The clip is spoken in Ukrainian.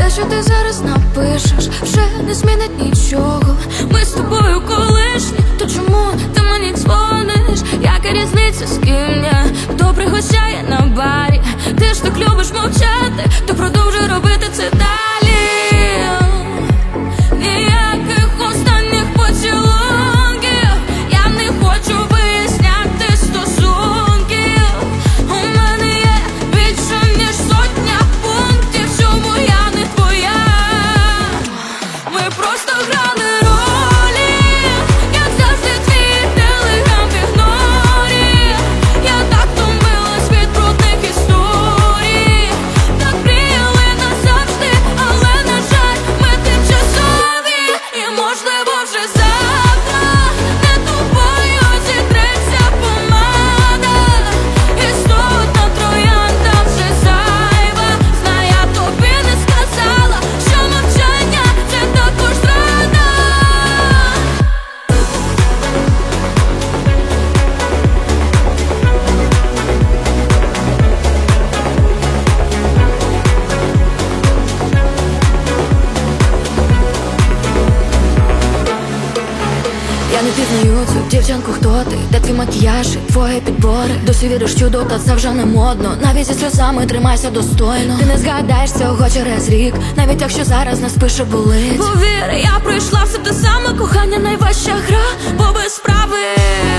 Те, що ти зараз напишеш, вже не змінить нічого. Ми з тобою колишні, то чому ти мені дзвониш? Яка різниця, з ким я? Хто пригощає на барі? Ти ж так любиш мовчати, то продовжуй робити це далі. Ніяких останніх поцілунків, я не хочу виясняти стосунки. У мене є більше ніж сотня пунктів, чому я не твоя. Ми просто грали ролі, як завжди твій телеграм в ігнорі. Я так втомилась від брудних історій. Так мріяли назавжди, але на жаль, ми тимчасові. І можливо вже завтра не тобою зітреться помада. І стотна троянда вже зайва. Знаю, я тобі не сказала, що мовчання – це також зрада. Я не пізнаю цю дівчинку, хто ти? Де твій макіяж і твої підбори? Досі віриш чудо, та це вже не модно. Навіть зі сльозами тримайся достойно. Ти не згадаєш цього через рік, навіть якщо зараз не спише болить. Повір, я пройшла все те саме, кохання найважча гра, бо без справи